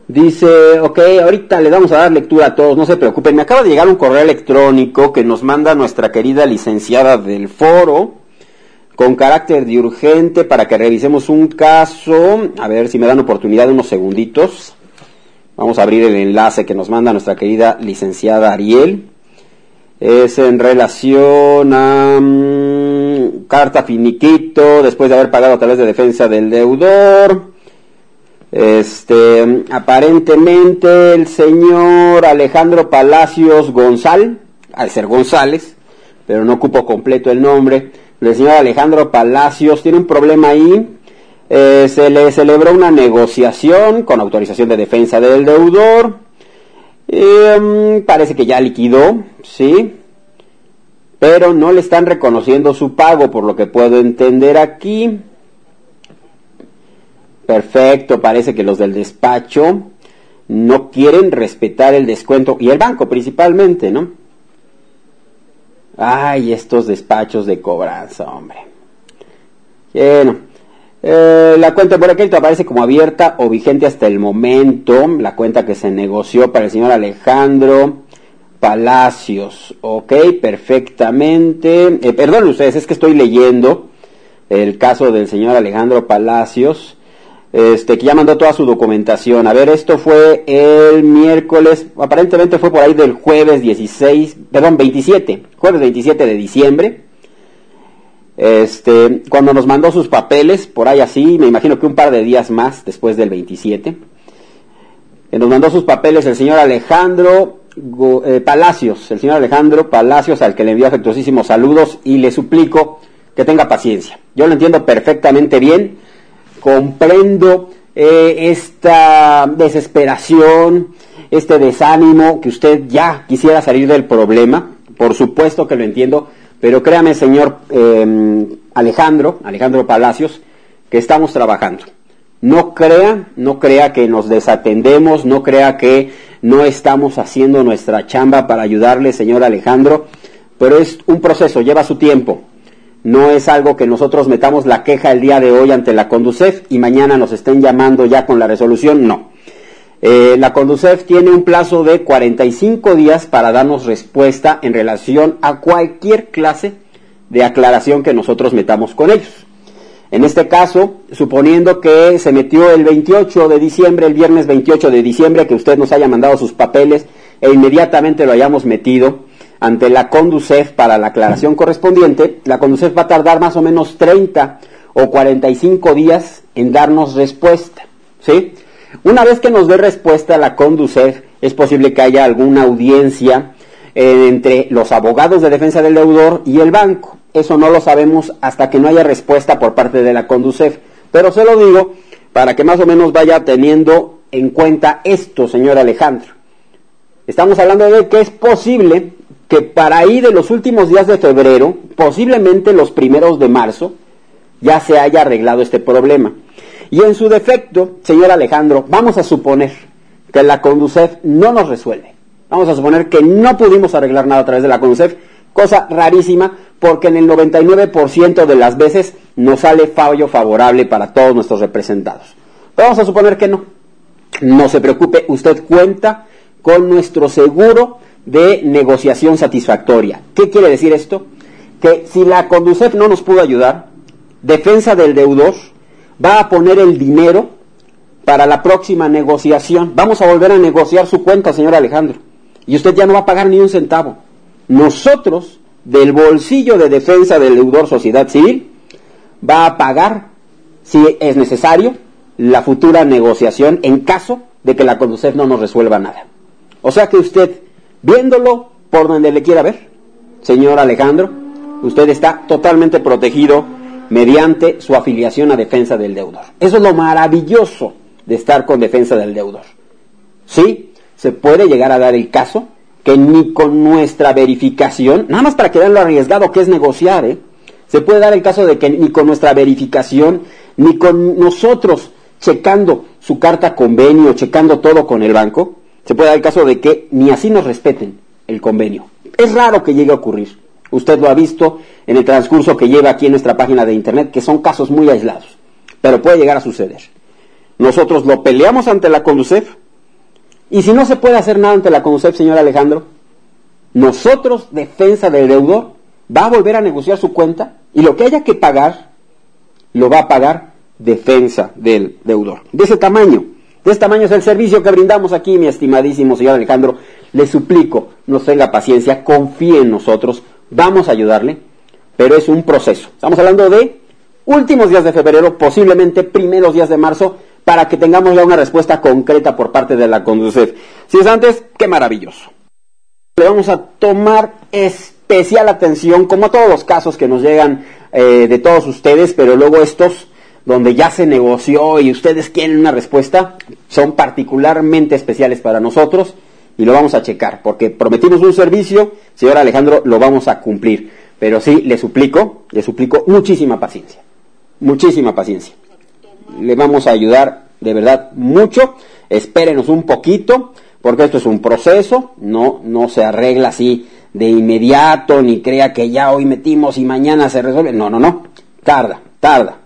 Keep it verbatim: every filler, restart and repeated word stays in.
Dice, ok, ahorita le vamos a dar lectura a todos, no se preocupen. Me acaba de llegar un correo electrónico que nos manda nuestra querida licenciada del foro, con carácter de urgente, para que revisemos un caso. A ver si me dan oportunidad de unos segunditos. Vamos a abrir el enlace que nos manda nuestra querida licenciada Ariel. Es en relación a um, carta finiquito, después de haber pagado a través de defensa del deudor. Este, aparentemente el señor Alejandro Palacios González, al ser González, pero no ocupo completo el nombre, el señor Alejandro Palacios tiene un problema ahí. Eh, se le celebró una negociación con autorización de defensa del deudor. Eh, parece que ya liquidó, sí, pero no le están reconociendo su pago, por lo que puedo entender aquí. Perfecto, parece que los del despacho no quieren respetar el descuento, y el banco principalmente, ¿no? Ay, estos despachos de cobranza, hombre. Bueno, eh, la cuenta por aquí aparece como abierta o vigente hasta el momento, la cuenta que se negoció para el señor Alejandro Palacios. Ok, perfectamente. Eh, perdón ustedes, es que estoy leyendo el caso del señor Alejandro Palacios. Este, que ya mandó toda su documentación. A ver, esto fue el miércoles, aparentemente fue por ahí del jueves dieciséis, perdón, veintisiete, jueves veintisiete de diciembre. Este, cuando nos mandó sus papeles, por ahí así, me imagino que un par de días más después del veintisiete. Que nos mandó sus papeles el señor Alejandro eh, Palacios, el señor Alejandro Palacios, al que le envío afectuosísimos saludos y le suplico que tenga paciencia. Yo lo entiendo perfectamente bien. Comprendo eh, esta desesperación, este desánimo, que usted ya quisiera salir del problema. Por supuesto que lo entiendo, pero créame, señor eh, Alejandro, Alejandro Palacios, que estamos trabajando. No crea, no crea que nos desatendemos, no crea que no estamos haciendo nuestra chamba para ayudarle, señor Alejandro, pero es un proceso, lleva su tiempo. No es algo que nosotros metamos la queja el día de hoy ante la Conducef y mañana nos estén llamando ya con la resolución, no. Eh, la Conducef tiene un plazo de cuarenta y cinco días para darnos respuesta en relación a cualquier clase de aclaración que nosotros metamos con ellos. En este caso, suponiendo que se metió el veintiocho de diciembre, el viernes veintiocho de diciembre, que usted nos haya mandado sus papeles e inmediatamente lo hayamos metido ante la Conducef para la aclaración correspondiente, la Conducef va a tardar más o menos treinta o cuarenta y cinco días en darnos respuesta, ¿sí? Una vez que nos dé respuesta la Conducef, es posible que haya alguna audiencia eh, entre los abogados de defensa del deudor y el banco. Eso no lo sabemos hasta que no haya respuesta por parte de la Conducef, pero se lo digo para que más o menos vaya teniendo en cuenta esto, señor Alejandro. Estamos hablando de que es posible que para ahí de los últimos días de febrero, posiblemente los primeros de marzo, ya se haya arreglado este problema. Y en su defecto, señor Alejandro, vamos a suponer que la Conducef no nos resuelve. Vamos a suponer que no pudimos arreglar nada a través de la Conducef, cosa rarísima, porque en el noventa y nueve por ciento de las veces nos sale fallo favorable para todos nuestros representados. Pero vamos a suponer que no. No se preocupe, usted cuenta con nuestro seguro de negociación satisfactoria. ¿Qué quiere decir esto? Que si la Conducef no nos pudo ayudar, defensa del deudor va a poner el dinero para la próxima negociación. Vamos a volver a negociar su cuenta, señor Alejandro, y usted ya no va a pagar ni un centavo. Nosotros, del bolsillo de defensa del deudor Sociedad Civil, va a pagar, si es necesario, la futura negociación en caso de que la Conducef no nos resuelva nada. O sea que usted, viéndolo por donde le quiera ver, señor Alejandro, usted está totalmente protegido mediante su afiliación a defensa del deudor. Eso es lo maravilloso de estar con defensa del deudor. Sí, se puede llegar a dar el caso que ni con nuestra verificación, nada más para que vean lo arriesgado que es negociar, ¿eh? Se puede dar el caso de que ni con nuestra verificación, ni con nosotros checando su carta convenio, checando todo con el banco, se puede dar el caso de que ni así nos respeten el convenio. Es raro que llegue a ocurrir. Usted lo ha visto en el transcurso que lleva aquí en nuestra página de internet, que son casos muy aislados, pero puede llegar a suceder. Nosotros lo peleamos ante la Conducef, Y si no se puede hacer nada ante la CONUCEF, señor Alejandro, nosotros, defensa del deudor, va a volver a negociar su cuenta y lo que haya que pagar, lo va a pagar defensa del deudor. De ese tamaño, de ese tamaño es el servicio que brindamos aquí, mi estimadísimo señor Alejandro. Le suplico, nos tenga paciencia, confíe en nosotros, vamos a ayudarle, pero es un proceso. Estamos hablando de últimos días de febrero, posiblemente primeros días de marzo, para que tengamos ya una respuesta concreta por parte de la CONUCEF. Si es antes, qué maravilloso. Le vamos a tomar especial atención, como a todos los casos que nos llegan eh, de todos ustedes, pero luego estos donde ya se negoció y ustedes quieren una respuesta, son particularmente especiales para nosotros y lo vamos a checar, porque prometimos un servicio, señor Alejandro, lo vamos a cumplir. Pero sí, le suplico, le suplico muchísima paciencia, muchísima paciencia. Le vamos a ayudar de verdad mucho, espérenos un poquito, porque esto es un proceso, no, no se arregla así de inmediato, ni crea que ya hoy metimos y mañana se resuelve, no, no, no, tarda, tarda.